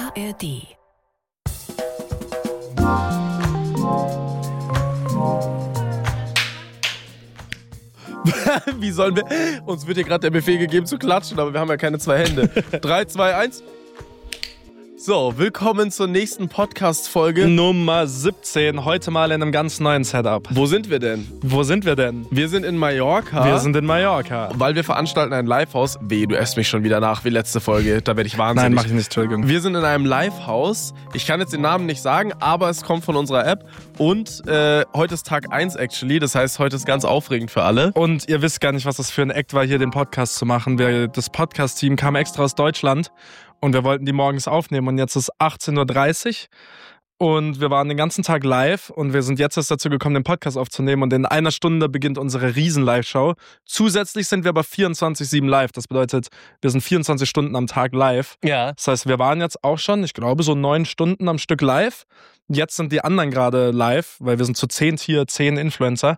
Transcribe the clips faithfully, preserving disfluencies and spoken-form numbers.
A R D. Wie sollen wir... Uns wird hier gerade der Befehl gegeben zu klatschen, aber wir haben ja keine zwei Hände. drei, zwei, eins... So, willkommen zur nächsten Podcast-Folge. Nummer siebzehn, heute mal in einem ganz neuen Setup. Wo sind wir denn? Wo sind wir denn? Wir sind in Mallorca. Wir sind in Mallorca. Weil wir veranstalten ein Livehaus. Weh, du ässt mich schon wieder nach wie letzte Folge. Da werde ich wahnsinnig. Nein, mach ich nicht, Entschuldigung. Wir sind in einem Livehaus. Ich kann jetzt den Namen nicht sagen, aber es kommt von unserer App. Und äh, heute ist Tag eins actually. Das heißt, heute ist ganz aufregend für alle. Und ihr wisst gar nicht, was das für ein Act war, hier den Podcast zu machen. Wir, das Podcast-Team kam extra aus Deutschland. Und wir wollten die morgens aufnehmen und jetzt ist achtzehn Uhr dreißig und wir waren den ganzen Tag live und wir sind jetzt erst dazu gekommen, den Podcast aufzunehmen und in einer Stunde beginnt unsere Riesen-Live-Show. Zusätzlich sind wir aber vierundzwanzig sieben live, das bedeutet, wir sind vierundzwanzig Stunden am Tag live. Ja. Das heißt, wir waren jetzt auch schon, ich glaube, so neun Stunden am Stück live. Jetzt sind die anderen gerade live, weil wir sind zu zehn hier, zehn Influencer.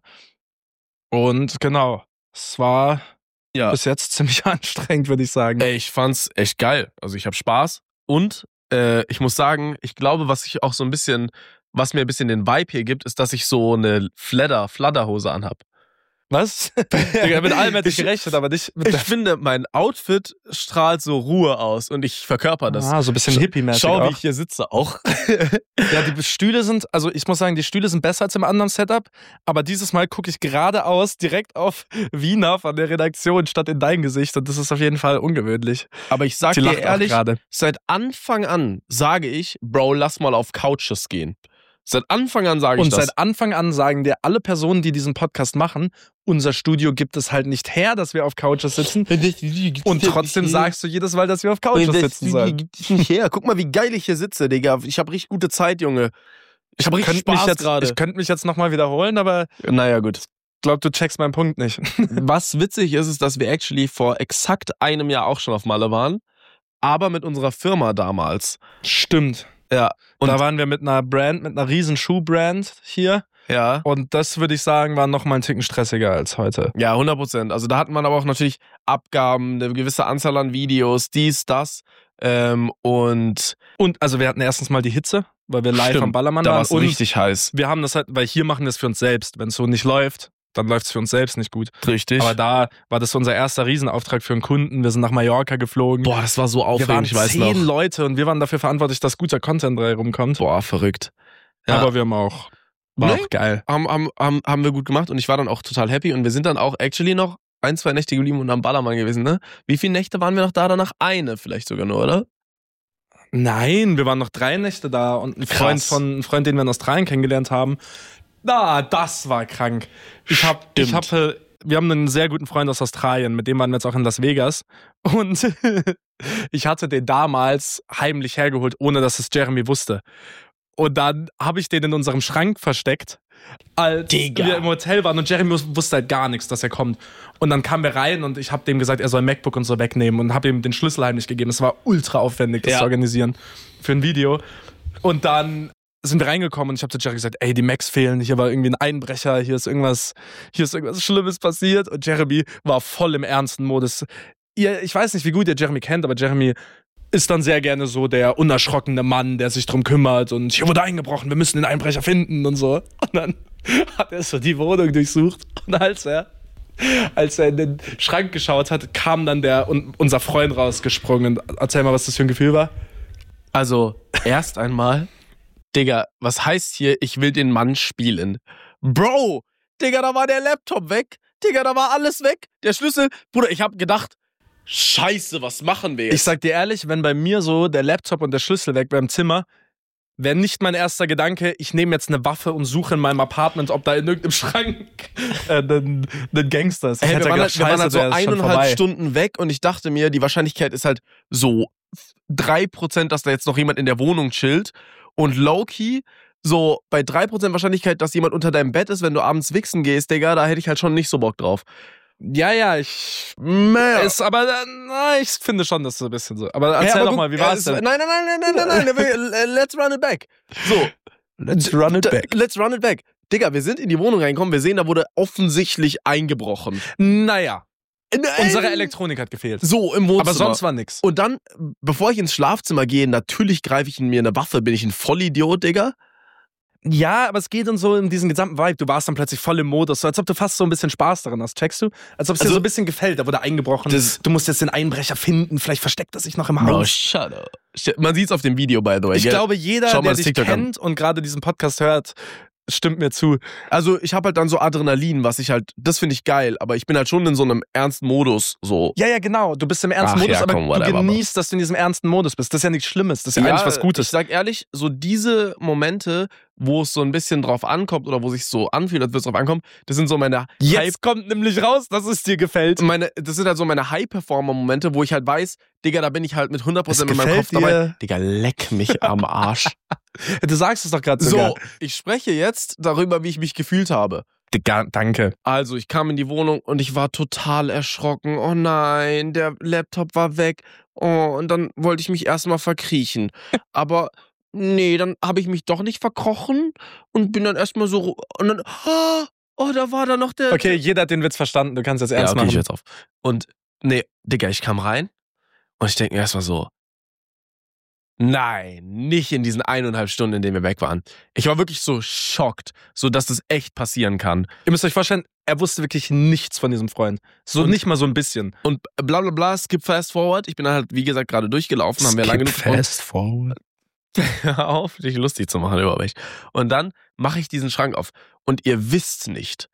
Und genau, es war... Ja. Bis jetzt ziemlich anstrengend, würde ich sagen. Ey, ich fand's echt geil. Also ich habe Spaß und äh, ich muss sagen, ich glaube, was ich auch so ein bisschen, was mir ein bisschen den Vibe hier gibt, ist, dass ich so eine Fledder, Fladderhose anhab. Was? Digga, mit allem hätte ich gerechnet, aber nicht mit Ich finde, mein Outfit strahlt so Ruhe aus und ich verkörper das. Ah, so ein bisschen hippie-mäßig. Schau, auch. wie ich hier sitze auch. Ja, die Stühle sind, also ich muss sagen, die Stühle sind besser als im anderen Setup, aber dieses Mal gucke ich geradeaus direkt auf Wiener von der Redaktion statt in dein Gesicht und das ist auf jeden Fall ungewöhnlich. Aber ich sag die dir ehrlich, grade. Seit Anfang an sage ich, Bro, lass mal auf Couches gehen. Seit Anfang an sage ich und das. Und seit Anfang an sagen dir alle Personen, die diesen Podcast machen, unser Studio gibt es halt nicht her, dass wir auf Couches sitzen. Und trotzdem sagst du jedes Mal, dass wir auf Couches sitzen sollen. Gibt es nicht her. Guck mal, wie geil ich hier sitze, Digga. Ich habe richtig gute Zeit, Junge. Ich habe richtig Spaß gerade. Ich könnte mich jetzt nochmal wiederholen, aber... Naja, gut. Ich glaube, du checkst meinen Punkt nicht. Was witzig ist, ist, dass wir actually vor exakt einem Jahr auch schon auf Malle waren. Aber mit unserer Firma damals. Stimmt. Ja. Und da waren wir mit einer Brand, mit einer riesen Schuhbrand hier. Ja. Und das, würde ich sagen, war noch mal einen Ticken stressiger als heute. Ja, hundert Prozent. Also da hatten wir aber auch natürlich Abgaben, eine gewisse Anzahl an Videos, dies, das. Ähm, und und also wir hatten erstens mal die Hitze, weil wir live Stimmt, am Ballermann da waren. Da war es richtig heiß. Wir haben das halt, weil hier machen wir es für uns selbst. Wenn es so nicht läuft, dann läuft es für uns selbst nicht gut. Richtig. Aber da war das unser erster Riesenauftrag für einen Kunden. Wir sind nach Mallorca geflogen. Boah, das war so aufregend, wir waren ich weiß zehn noch. Leute und wir waren dafür verantwortlich, dass guter Content da rumkommt. Boah, verrückt. Ja. Aber wir haben auch, war nee, auch geil. Haben, haben, haben, haben wir gut gemacht und ich war dann auch total happy und wir sind dann auch actually noch ein, zwei Nächte geblieben und am Ballermann gewesen, ne? Wie viele Nächte waren wir noch da? Danach eine vielleicht sogar nur, oder? Nein, wir waren noch drei Nächte da und ein Freund von ein Freund, den wir in Australien kennengelernt haben. Na, das war krank. Ich hab, ich hab, wir haben einen sehr guten Freund aus Australien, mit dem waren wir jetzt auch in Las Vegas. Und ich hatte den damals heimlich hergeholt, ohne dass es Jeremy wusste. Und dann habe ich den in unserem Schrank versteckt, als Digga. wir im Hotel waren. Und Jeremy wusste halt gar nichts, dass er kommt. Und dann kamen wir rein und ich habe dem gesagt, er soll ein MacBook und so wegnehmen und habe ihm den Schlüssel heimlich gegeben. Es war ultra aufwendig, das ja. zu organisieren für ein Video. Und dann sind wir reingekommen und ich habe zu Jeremy gesagt, ey, die Macs fehlen, hier war irgendwie ein Einbrecher, hier ist irgendwas, hier ist irgendwas Schlimmes passiert. Und Jeremy war voll im ernsten Modus. Ihr, ich weiß nicht, wie gut ihr Jeremy kennt, aber Jeremy ist dann sehr gerne so der unerschrockene Mann, der sich drum kümmert und hier wurde eingebrochen, wir müssen den Einbrecher finden und so. Und dann hat er so die Wohnung durchsucht und als er als er in den Schrank geschaut hat, kam dann der unser Freund rausgesprungen. Erzähl mal, was das für ein Gefühl war. Also, erst einmal, Digga, was heißt hier, ich will den Mann spielen? Bro, Digga, da war der Laptop weg. Digga, da war alles weg. Der Schlüssel, Bruder, ich hab gedacht, Scheiße, was machen wir jetzt? Ich sag dir ehrlich, wenn bei mir so der Laptop und der Schlüssel weg wäre im Zimmer, wäre nicht mein erster Gedanke, ich nehme jetzt eine Waffe und suche in meinem Apartment, ob da in irgendeinem Schrank äh, ein, ein Gangster ist. Ich Ey, hätte wir, waren gedacht, halt, wir waren halt so der ist schon eineinhalb vorbei. Stunden weg und ich dachte mir, die Wahrscheinlichkeit ist halt so drei Prozent, dass da jetzt noch jemand in der Wohnung chillt. Und low-key, so bei drei Prozent Wahrscheinlichkeit, dass jemand unter deinem Bett ist, wenn du abends wichsen gehst, Digga, da hätte ich halt schon nicht so Bock drauf. Ja, ja, ich. Mehr. Ist, aber na, ich finde schon, das ist so ein bisschen so. Aber erzähl ja, aber doch guck, mal, wie war ja, es denn? Nein, nein, nein, nein, nein, nein, nein, let's run it back. So. Let's run it back. Let's run it back. Digga, wir sind in die Wohnung reingekommen, wir sehen, da wurde offensichtlich eingebrochen. Naja. Nein. Unsere Elektronik hat gefehlt. So, im Wohnzimmer. Aber sonst war nix. Und dann, bevor ich ins Schlafzimmer gehe, natürlich greife ich in mir eine Waffe. Bin ich ein Vollidiot, Digga? Ja, aber es geht dann so in diesen gesamten Vibe. Du warst dann plötzlich voll im Modus, so als ob du fast so ein bisschen Spaß daran hast. Checkst du? Als ob es dir Also, so ein bisschen gefällt. Da wurde eingebrochen. das- Du musst jetzt den Einbrecher finden. Vielleicht versteckt er sich noch im Bro, Haus. shut up. Man sieht's auf dem Video, by the way. Ich gell? glaube, jeder, Schau mal der das dich TikTok an. kennt und gerade diesen Podcast hört, stimmt mir zu. Also ich habe halt dann so Adrenalin, was ich halt, das finde ich geil, aber ich bin halt schon in so einem ernsten Modus, so. Ja, ja, genau. Du bist im ernsten Ach Modus, ja, aber komm, du whatever, genießt, dass du in diesem ernsten Modus bist. Das ist ja nichts Schlimmes. Das ist ja, eigentlich was Gutes. Ich sag ehrlich, so diese Momente, wo es so ein bisschen drauf ankommt oder wo sich so anfühlt, als würde es drauf ankommen, das sind so meine Jetzt kommt nämlich raus, dass es dir gefällt. meine, das sind halt so meine High-Performer-Momente, wo ich halt weiß, Digga, da bin ich halt mit hundert Prozent Es mit meinem Kopf gefällt dabei. dir. Digga, leck mich am Arsch. Du sagst es doch gerade So, sogar. ich spreche jetzt darüber, wie ich mich gefühlt habe. Digga, danke. Also, ich kam in die Wohnung und ich war total erschrocken. Oh nein, der Laptop war weg. Oh, und dann wollte ich mich erstmal verkriechen. Aber nee, dann habe ich mich doch nicht verkrochen und bin dann erstmal so. ru- Und dann. Oh, da war da noch der. Okay, jeder hat den Witz verstanden. Du kannst jetzt ja, ernst okay, ich machen. jetzt auf. Und nee, Digga, ich kam rein und ich denke mir erstmal so. Nein, nicht in diesen eineinhalb Stunden, in denen wir weg waren. Ich war wirklich so schockt, so dass das echt passieren kann. Ihr müsst euch vorstellen, er wusste wirklich nichts von diesem Freund. So Und- nicht mal so ein bisschen. Und bla bla bla, skip fast forward. Ich bin dann halt, wie gesagt, gerade durchgelaufen, haben wir lange genug gesprochen. forward. Hör auf, dich lustig zu machen über mich. Und dann mache ich diesen Schrank auf. Und ihr wisst nicht,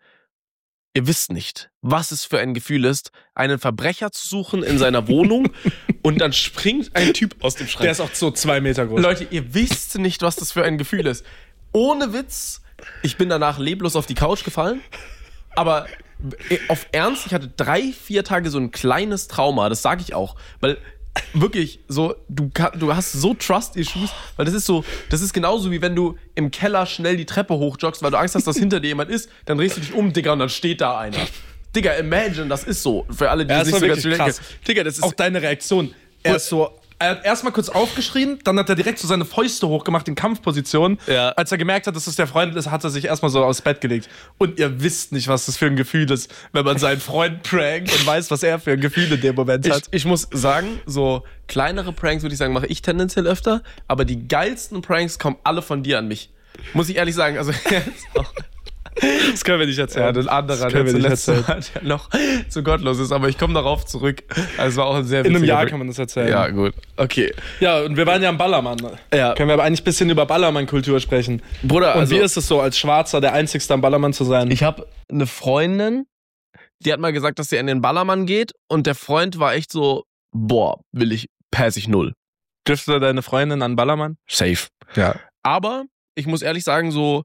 ihr wisst nicht, was es für ein Gefühl ist, einen Verbrecher zu suchen in seiner Wohnung und dann springt ein Typ aus dem Schrank. Der ist auch so zwei Meter groß. Leute, ihr wisst nicht, was das für ein Gefühl ist. Ohne Witz, ich bin danach leblos auf die Couch gefallen, aber auf Ernst, ich hatte drei, vier Tage so ein kleines Trauma, das sage ich auch, weil wirklich so, du, kann, du hast so Trust-Issues, weil das ist so, das ist genauso wie wenn du im Keller schnell die Treppe hochjoggst, weil du Angst hast, dass hinter dir jemand ist, dann drehst du dich um, Digga, und dann steht da einer. Digga, imagine, das ist so. Für alle, die Ja, das das nicht war so wirklich ganz krass. Digga, das ist Auch deine Reaktion. Er ist so, er hat erstmal kurz aufgeschrien, dann hat er direkt so seine Fäuste hochgemacht in Kampfposition. Ja. Als er gemerkt hat, dass es der Freund ist, hat er sich erstmal so aufs Bett gelegt. Und ihr wisst nicht, was das für ein Gefühl ist, wenn man seinen Freund prankt und weiß, was er für ein Gefühl in dem Moment Ich, hat. ich muss sagen, so kleinere Pranks, würde ich sagen, mache ich tendenziell öfter, aber die geilsten Pranks kommen alle von dir an mich. Muss ich ehrlich sagen, also jetzt auch. Das können wir nicht erzählen. Ja, das andere, das können wir der nicht zuletzt erzählen. war, der noch zu gottlos ist, aber ich komme darauf zurück. Also es war auch ein sehr In einem witziger Jahr Prank. kann man das erzählen. Ja, gut. Okay. Ja, und wir waren ja am Ballermann. Ja. Können wir aber eigentlich ein bisschen über Ballermann-Kultur sprechen. Bruder, Und also wie ist es so, als Schwarzer der Einzigste am Ballermann zu sein? ich habe eine Freundin, die hat mal gesagt, dass sie in den Ballermann geht und der Freund war echt so, boah, will ich, pass ich null. Dürfte deine Freundin an Ballermann? Safe. Ja. Aber ich muss ehrlich sagen, so,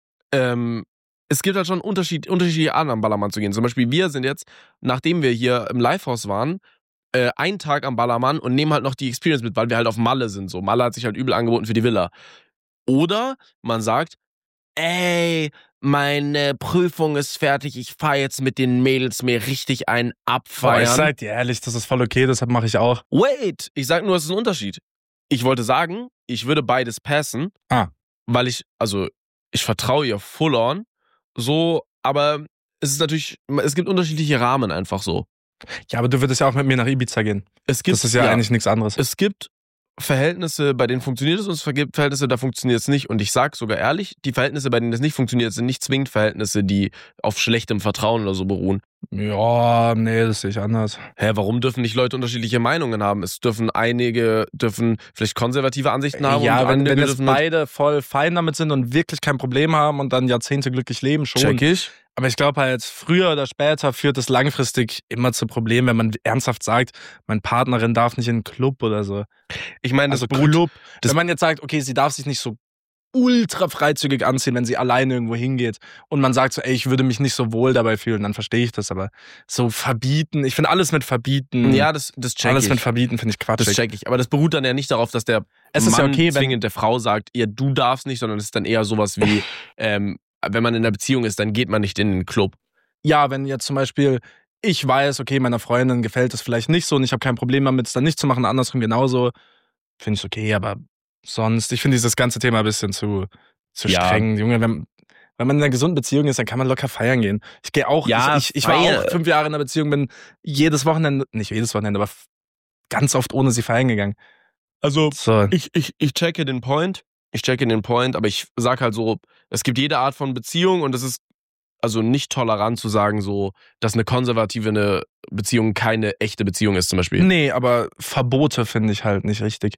ähm, es gibt halt schon Unterschied, unterschiedliche Arten am Ballermann zu gehen. Zum Beispiel, wir sind jetzt, nachdem wir hier im Livehouse waren, äh, einen Tag am Ballermann und nehmen halt noch die Experience mit, weil wir halt auf Malle sind. So, Malle hat sich halt übel angeboten für die Villa. Oder man sagt, ey, meine Prüfung ist fertig, ich fahr jetzt mit den Mädels mir richtig einen Boah, abfeiern. ich sag dir ehrlich, das ist voll okay, deshalb mache ich auch. Wait, ich sag nur, es ist ein Unterschied. Ich wollte sagen, ich würde beides passen, Ah. weil ich, also, ich vertraue ihr full on, so, aber es ist natürlich, es gibt unterschiedliche Rahmen einfach so. Ja, aber du würdest ja auch mit mir nach Ibiza gehen. Es gibt, Das ist ja, eigentlich nichts anderes. es gibt Verhältnisse, bei denen funktioniert es und es gibt Verhältnisse, da funktioniert es nicht. Und ich sag sogar ehrlich, die Verhältnisse, bei denen es nicht funktioniert, sind nicht zwingend Verhältnisse, die auf schlechtem Vertrauen oder so beruhen. Ja, nee, das sehe ich anders. Hä, warum dürfen nicht Leute unterschiedliche Meinungen haben? Es dürfen einige, dürfen vielleicht konservative Ansichten haben. Ja, und wenn, andere wenn jetzt dürfen beide voll fein damit sind und wirklich kein Problem haben und dann Jahrzehnte glücklich leben, schon. check ich. Aber ich glaube halt, früher oder später führt es langfristig immer zu Problemen, wenn man ernsthaft sagt, meine Partnerin darf nicht in einen Club oder so. Ich meine, das Also beruht, Club. das- Wenn man jetzt sagt, okay, sie darf sich nicht so ultra freizügig anziehen, wenn sie alleine irgendwo hingeht und man sagt so, ey, ich würde mich nicht so wohl dabei fühlen, dann verstehe ich das. Aber so verbieten, ich finde alles mit verbieten, ja, das, das check alles ich. mit verbieten finde ich quatschig. Das check ich. Aber das beruht dann ja nicht darauf, dass der Es ist ja Mann okay, wenn- zwingend der Frau sagt, ihr, du darfst nicht, sondern es ist dann eher sowas wie, ähm, wenn man in einer Beziehung ist, dann geht man nicht in den Club. Ja, wenn jetzt zum Beispiel ich weiß, okay, meiner Freundin gefällt es vielleicht nicht so und ich habe kein Problem damit, es dann nicht zu machen, andersrum genauso, finde ich okay, aber sonst, ich finde dieses ganze Thema ein bisschen zu, zu Ja. streng. Junge, wenn, wenn man in einer gesunden Beziehung ist, dann kann man locker feiern gehen. Ich gehe auch, Ja, ich, ich, ich war feiern. auch fünf Jahre in einer Beziehung, bin jedes Wochenende, nicht jedes Wochenende, aber ganz oft ohne sie feiern gegangen. Also, So. ich, ich, ich checke den Point. Ich checke den Point, aber ich sag halt so, es gibt jede Art von Beziehung und es ist also nicht tolerant zu sagen, so, dass eine konservative eine Beziehung keine echte Beziehung ist, zum Beispiel. Nee, aber Verbote finde ich halt nicht richtig.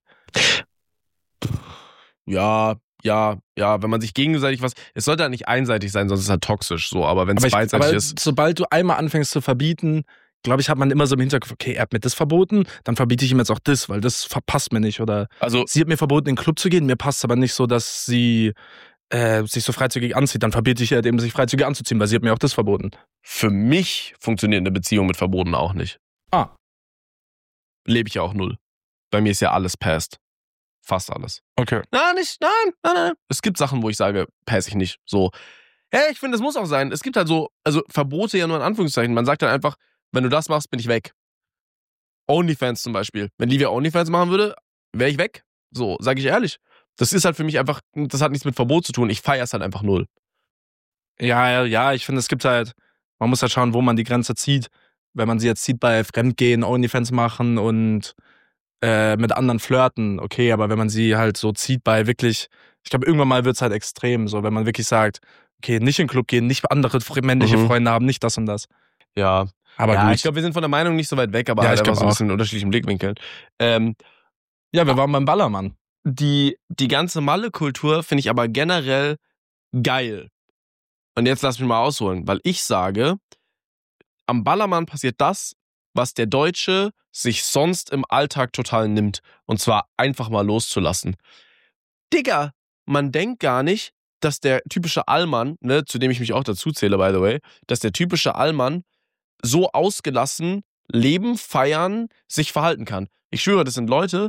Ja, ja, ja, wenn man sich gegenseitig was. Es sollte halt nicht einseitig sein, sonst ist es halt toxisch so, aber wenn es Aber, ich, beidseitig aber ist. sobald du einmal anfängst zu verbieten, glaube ich, hat man immer so im Hinterkopf, okay, er hat mir das verboten, dann verbiete ich ihm jetzt auch das, weil das verpasst mir nicht. Oder Also, sie hat mir verboten, in den Club zu gehen, mir passt aber nicht so, dass sie äh, sich so freizügig anzieht. Dann verbiete ich ihr eben, sich freizügig anzuziehen, weil sie hat mir auch das verboten. für mich funktioniert eine Beziehung mit Verboten auch nicht. Ah. Lebe ich ja auch null. Bei mir ist ja alles past. Fast alles. Okay. Nein, nicht, nein, nein, nein. Es gibt Sachen, wo ich sage, pass ich nicht. So, ja, ich finde, das muss auch sein. Es gibt halt so, also Verbote ja nur in Anführungszeichen. Man sagt dann einfach, wenn du das machst, bin ich weg. OnlyFans zum Beispiel. Wenn Livia OnlyFans machen würde, wäre ich weg. So, sage ich ehrlich. Das ist halt für mich einfach, das hat nichts mit Verbot zu tun. Ich feiere es halt einfach null. Ja, ja, ja, ich finde, es gibt halt, man muss halt schauen, wo man die Grenze zieht. Wenn man sie jetzt sieht bei Fremdgehen, OnlyFans machen und äh, mit anderen flirten, okay, aber wenn man sie halt so zieht bei wirklich, ich glaube, irgendwann mal wird es halt extrem, so, wenn man wirklich sagt, okay, nicht in den Club gehen, nicht andere männliche Mhm. Freunde haben, nicht das und das. Ja, Aber ja gut. ich glaube, wir sind von der Meinung nicht so weit weg, aber Ja, halt ich einfach glaub so ein auch. bisschen in unterschiedlichen Blickwinkeln. Ähm, Ja, wir waren beim Ballermann. die, die ganze Malle-Kultur finde ich aber generell geil. Und jetzt lass mich mal ausholen, weil ich sage, am Ballermann passiert das, was der Deutsche sich sonst im Alltag total nimmt. Und zwar einfach mal loszulassen. Digga, man denkt gar nicht, dass der typische Allmann, ne, zu dem ich mich auch dazu zähle, by the way, dass der typische Allmann so ausgelassen leben, feiern, sich verhalten kann. Ich schwöre, das sind Leute,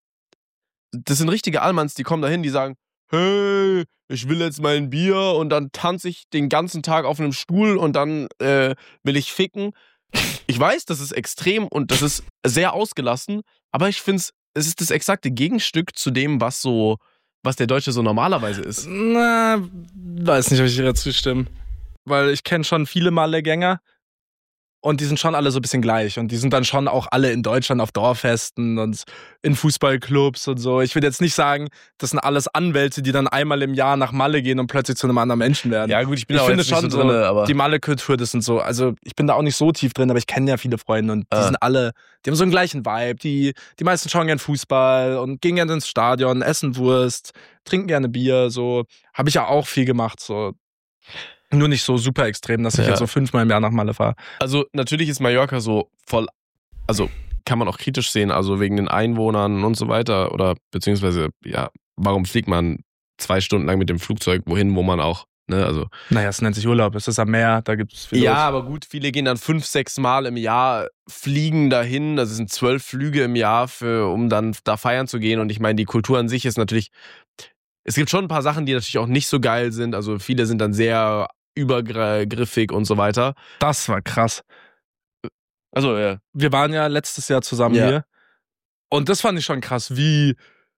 das sind richtige Allmanns, die kommen dahin, die sagen, hey, ich will jetzt mal ein Bier und dann tanze ich den ganzen Tag auf einem Stuhl und dann äh, will ich ficken. Ich weiß, das ist extrem und das ist sehr ausgelassen, aber ich finde, es ist das exakte Gegenstück zu dem, was so, was der Deutsche so normalerweise ist. Na, weiß nicht, ob ich dir dazu stimme. Weil ich kenne schon viele Malle-Gänger und die sind schon alle so ein bisschen gleich. Und die sind dann schon auch alle in Deutschland auf Dorffesten und in Fußballclubs und so. Ich will jetzt nicht sagen, das sind alles Anwälte, die dann einmal im Jahr nach Malle gehen und plötzlich zu einem anderen Menschen werden. Ja gut, ich bin Ich auch finde jetzt nicht schon so drin, aber die Malle-Kultur, das sind so, also ich bin da auch nicht so tief drin, aber ich kenne ja viele Freunde und die Ah. sind alle, die haben so einen gleichen Vibe. Die, die meisten schauen gern Fußball und gehen gerne ins Stadion, essen Wurst, trinken gerne Bier, so. Habe ich ja auch viel gemacht, so. Nur nicht so super extrem, dass ich Ja. jetzt so fünfmal im Jahr nach Malle fahre. also natürlich ist Mallorca so voll, also kann man auch kritisch sehen, also wegen den Einwohnern und so weiter oder beziehungsweise, ja, warum fliegt man zwei Stunden lang mit dem Flugzeug wohin, wo man auch, ne, also. Naja, es nennt sich Urlaub, es ist am Meer, da gibt es viel Ja, los. aber gut, viele gehen dann fünf, sechs Mal im Jahr fliegen dahin, das sind zwölf Flüge im Jahr, für, um dann da feiern zu gehen und ich meine, die Kultur an sich ist natürlich, es gibt schon ein paar Sachen, die natürlich auch nicht so geil sind, also viele sind dann sehr übergriffig und so weiter. Das war krass. Also, ja. Wir waren ja letztes Jahr zusammen Ja. hier und das fand ich schon krass, wie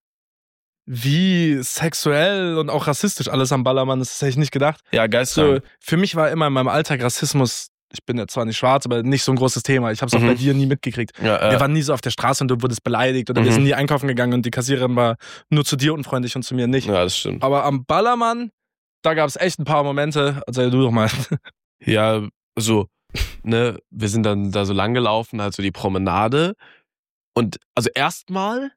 wie sexuell und auch rassistisch alles am Ballermann ist, das hätte ich nicht gedacht. Ja, So, geisteskrank. für mich war immer in meinem Alltag Rassismus, ich bin ja zwar nicht schwarz, aber nicht so ein großes Thema. Ich habe es auch Mhm. bei dir nie mitgekriegt. Ja, äh, Wir waren nie so auf der Straße und du wurdest beleidigt oder wir Mhm. sind nie einkaufen gegangen und die Kassiererin war nur zu dir unfreundlich und zu mir nicht. ja, das stimmt. Aber am Ballermann, da gab es echt ein paar Momente. Erzähl du doch mal. Ja, so, ne, wir sind dann da so lang gelaufen, halt so die Promenade. Und also erstmal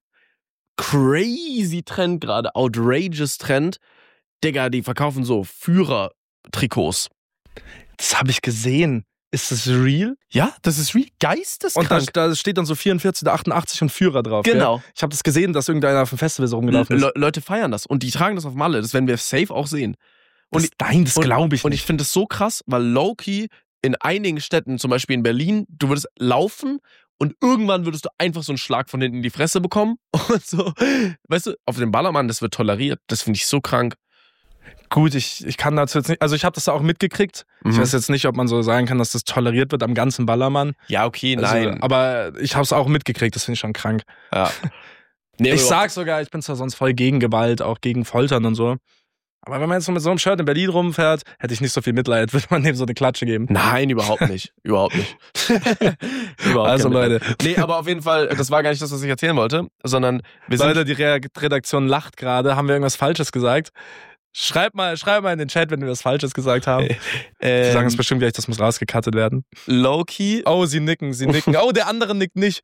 crazy Trend gerade, outrageous Trend. Digga, die verkaufen so Führer-Trikots. Das habe ich gesehen. Ist das real? Ja, das ist real Und da, geisteskrank. da steht dann so vierundvierzig oder achtundachtzig und Führer drauf. Genau. Gell? Ich habe das gesehen, dass irgendeiner auf dem Festival so rumgelaufen ist. Le Leute feiern das und die tragen das auf Malle. Das werden wir safe auch sehen. Und das, nein, das und- glaube ich Und nicht. ich finde das so krass, weil low-key in einigen Städten, zum Beispiel in Berlin, du würdest laufen und irgendwann würdest du einfach so einen Schlag von hinten in die Fresse bekommen. Und so, weißt du, auf dem Ballermann, das wird toleriert. Das finde ich so krank. Gut, ich, ich kann dazu jetzt nicht, also ich habe das auch mitgekriegt. Ich Mhm. weiß jetzt nicht, ob man so sagen kann, dass das toleriert wird am ganzen Ballermann. Ja, okay, Also, nein. aber ich habe es auch mitgekriegt, das finde ich schon krank. ja. Nee, Ich aber- sag sogar, ich bin zwar sonst voll gegen Gewalt, auch gegen Foltern und so. Aber wenn man jetzt so mit so einem Shirt in Berlin rumfährt, hätte ich nicht so viel Mitleid, würde man dem so eine Klatsche geben. Nein, überhaupt nicht. Überhaupt nicht. überhaupt Also Leute. Nee, aber auf jeden Fall, das war gar nicht das, was ich erzählen wollte, sondern wir sind... Leute, die Re- Redaktion lacht gerade. Haben wir irgendwas Falsches gesagt? Schreibt mal, schreibt mal in den Chat, wenn wir was Falsches gesagt haben. ähm, Sie sagen es bestimmt gleich, das muss rausgecuttet werden. Low-key. Oh, sie nicken, sie nicken. Oh, der andere nickt nicht.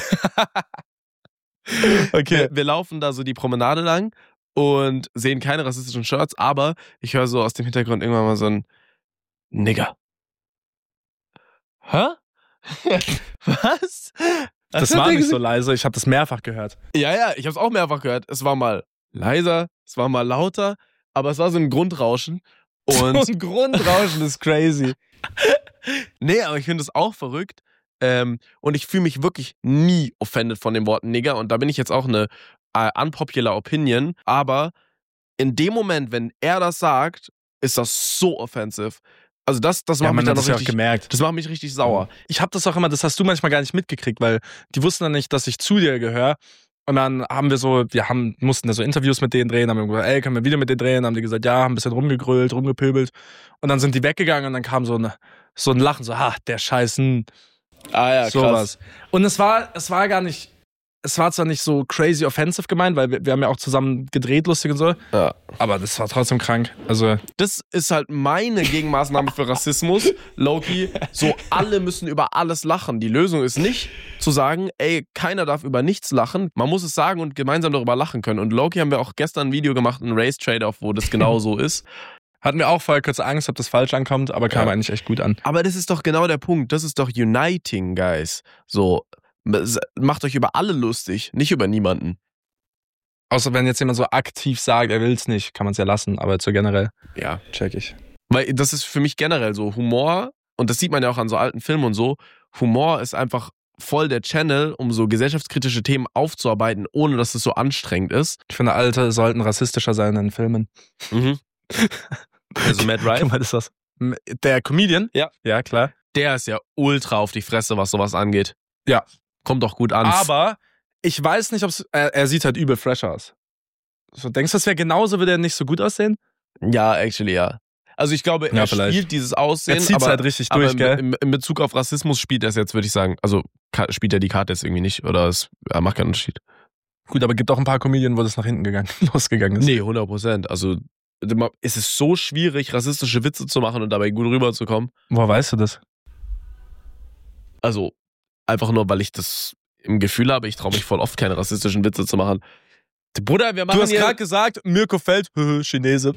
Okay. Wir, wir laufen da so die Promenade lang und sehen keine rassistischen Shirts, aber ich höre so aus dem Hintergrund irgendwann mal so ein Nigger. Hä? Was? Das Was war hat der nicht so gesagt? leise, ich habe das mehrfach gehört. Ja, ja, ich habe es auch mehrfach gehört. Es war mal leiser, es war mal lauter, aber es war so ein Grundrauschen. Und So ein Grundrauschen ist crazy. nee, aber ich finde es auch verrückt. Ähm, und ich fühle mich wirklich nie offended von dem Wort Nigger. Und da bin ich jetzt auch eine äh, unpopular Opinion. Aber in dem Moment, wenn er das sagt, ist das so offensive. Also das, das Ja, macht mich man dann hat noch das ja auch richtig, gemerkt. das macht mich richtig sauer. Ich habe das auch immer, das hast du manchmal gar nicht mitgekriegt, weil die wussten dann nicht, dass ich zu dir gehöre. Und dann haben wir so, wir haben, mussten da so Interviews mit denen drehen, haben wir gesagt, ey, können wir wieder mit denen drehen? Haben die gesagt, ja, haben ein bisschen rumgegrölt, rumgepöbelt. Und dann sind die weggegangen und dann kam so ein, so ein Lachen, so, ha, der Scheißen, Ah ja, sowas. Und es war, es war gar nicht, es war zwar nicht so crazy offensive gemeint, weil wir, wir haben ja auch zusammen gedreht, lustig und so, Ja. aber das war trotzdem krank. Also, Das ist halt meine Gegenmaßnahme für Rassismus. Loki, so alle müssen über alles lachen. Die Lösung ist nicht zu sagen, ey, keiner darf über nichts lachen. Man muss es sagen und gemeinsam darüber lachen können. Und Loki haben wir auch gestern ein Video gemacht, ein Race Trade-off, wo das genau so ist. hatten wir auch vorher kurz Angst, ob das falsch ankommt, aber kam Ja. eigentlich echt gut an. Aber das ist doch genau der Punkt. Das ist doch uniting, guys. So, macht euch über alle lustig, nicht über niemanden. Außer wenn jetzt jemand so aktiv sagt, er will's nicht, kann man es ja lassen, aber so generell Ja. check ich. Weil das ist für mich generell so Humor, und das sieht man ja auch an so alten Filmen und so, Humor ist einfach voll der Channel, um so gesellschaftskritische Themen aufzuarbeiten, ohne dass es so anstrengend ist. Ich finde, Alte sollten rassistischer sein in Filmen. Mhm. Also Matt Rife, Guck mal, ist das. Der Comedian? Ja. Ja, klar. der ist ja ultra auf die Fresse, was sowas angeht. Ja. Kommt doch gut an. Aber ich weiß nicht, ob es. Er, er sieht halt übel fresh aus. So, denkst du, das wäre genauso, würde er nicht so gut aussehen? Ja, actually, ja. Also ich glaube, er Ja, vielleicht. spielt dieses Aussehen, Er zieht's aber, halt richtig aber durch, in, gell? in, in Bezug auf Rassismus spielt er es jetzt, würde ich sagen. Also ka- spielt er die Karte jetzt irgendwie nicht oder es er macht keinen Unterschied. Gut, aber gibt auch ein paar Comedien, wo das nach hinten gegangen, losgegangen ist. Nee, hundert Prozent. Also es ist so schwierig, rassistische Witze zu machen und dabei gut rüberzukommen. Woher weißt du das? Also einfach nur, weil ich das im Gefühl habe, ich traue mich voll oft keine rassistischen Witze zu machen. Bruder, wir machen Du hast hier... gerade gesagt, Mirko Feld, Chinese.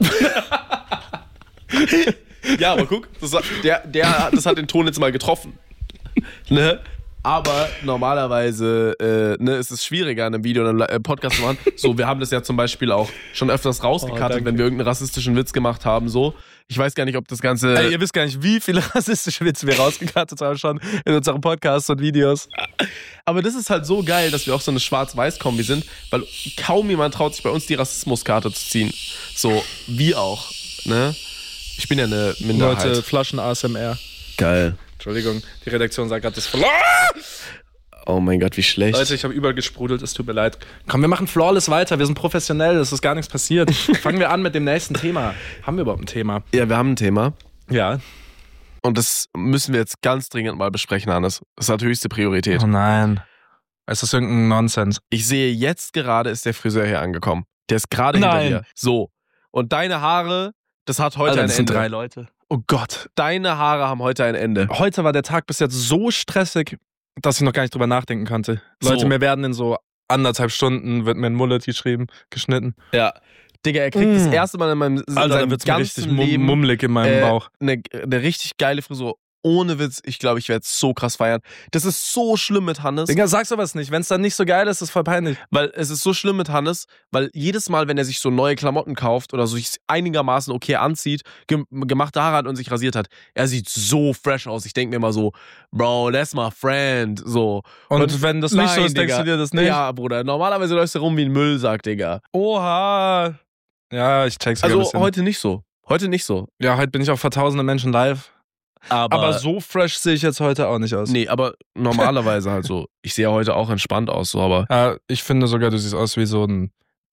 Ja, aber guck, das, hat- der, der, das hat den Ton jetzt mal getroffen. Ne? Aber normalerweise äh, ne, ist es schwieriger, in einem Video oder einem Podcast zu machen. So, wir haben das ja zum Beispiel auch schon öfters Oh, rausgekattet, danke. wenn wir irgendeinen rassistischen Witz gemacht haben. So, ich weiß gar nicht, ob das Ganze. Ey, ihr wisst gar nicht, wie viele rassistische Witze wir rausgekattet haben schon in unseren Podcasts und Videos. Aber das ist halt so geil, dass wir auch so eine Schwarz-Weiß-Kombi sind, weil kaum jemand traut sich bei uns die Rassismuskarte zu ziehen. So, wie auch. Ne? Ich bin ja eine Minderheit. Leute, Flaschen A S M R. Geil. Entschuldigung, die Redaktion sagt gerade das verloren. Oh mein Gott, wie schlecht. Leute, ich habe überall gesprudelt, es tut mir leid. Komm, wir machen flawless weiter, wir sind professionell, es ist gar nichts passiert. Fangen wir an mit dem nächsten Thema. Haben wir überhaupt ein Thema? Ja, wir haben ein Thema. Ja. Und das müssen wir jetzt ganz dringend mal besprechen, Hannes. Das hat höchste Priorität. Oh nein. Ist das irgendein Nonsens? Ich sehe, jetzt gerade ist der Friseur hier angekommen. Der ist gerade hinter Nein. dir. So. Und deine Haare, das hat heute Alter, ein das sind Ende. drei Leute. Oh Gott. Deine Haare haben heute ein Ende. Heute war der Tag bis jetzt so stressig, dass ich noch gar nicht drüber nachdenken konnte. Leute, So. mir werden in so anderthalb Stunden, wird mir ein Mullet geschrieben, geschnitten. Ja. Digga, er kriegt Mm. das erste Mal in meinem in Alter, da seinem wird's mir richtig ganzen mum Leben mummelig in meinem äh, Bauch. eine, eine richtig geile Frisur. Ohne Witz, ich glaube, ich werde es so krass feiern. Das ist so schlimm mit Hannes. Digga, sag sowas nicht. Wenn es dann nicht so geil ist, ist voll peinlich. Weil es ist so schlimm mit Hannes, weil jedes Mal, wenn er sich so neue Klamotten kauft oder sich einigermaßen okay anzieht, ge gemachte Haare hat und sich rasiert hat, er sieht so fresh aus. Ich denke mir immer so, Bro, that's my friend. So. Und, Und wenn das nicht so nein, ist, denkst Digga. du dir das nicht? Ja, Bruder, normalerweise läufst du rum wie ein Müllsack, Digga. Oha. Ja, ich check's sogar Also ein bisschen. heute nicht so. Heute nicht so. Ja, heute bin ich auch vor tausenden Menschen live. Aber, Aber so fresh sehe ich jetzt heute auch nicht aus. Nee, aber normalerweise halt so. Ich sehe ja heute auch entspannt aus, so, aber Ja, ich finde sogar, du siehst aus wie so ein